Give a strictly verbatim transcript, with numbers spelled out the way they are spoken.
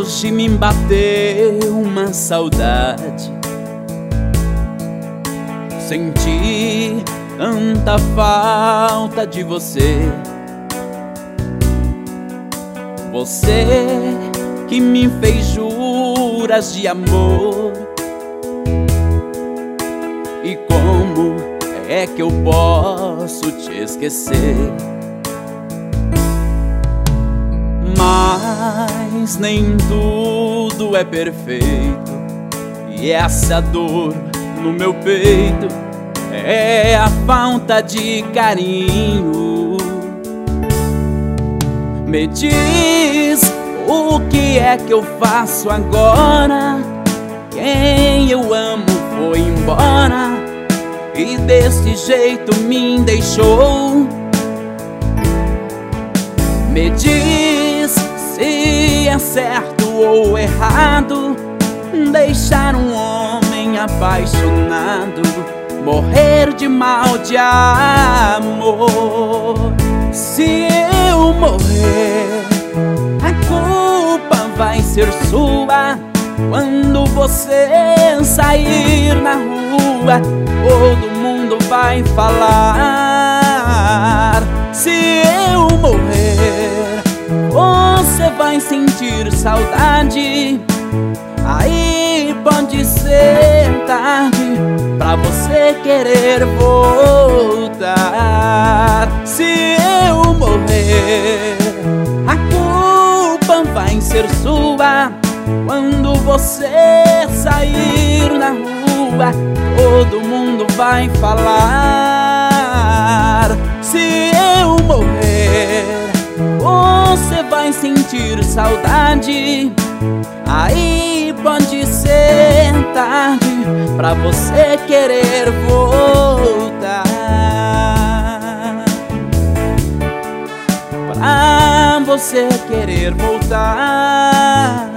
hoje me bateu uma saudade. Senti tanta falta de você. Você que me fez juras de amor. E como é que eu posso te esquecer? Mas nem tudo é perfeito, e essa dor no meu peito é a falta de carinho. Me diz, o que é que eu faço agora? Quem eu amo foi embora e desse jeito me deixou. Me diz se é certo ou errado deixar um homem apaixonado morrer de mal de amor. Se eu morrer, a culpa vai ser sua. Quando você sair na rua, todo mundo vai falar. Se eu morrer, você vai sentir saudade. Aí pode ser tarde pra você querer voltar. Se eu morrer, a culpa vai ser sua. Quando você sair na rua, todo mundo vai falar. Se eu morrer, você vai sentir saudade. Aí pode ser tarde pra você querer voltar. Pra você querer voltar.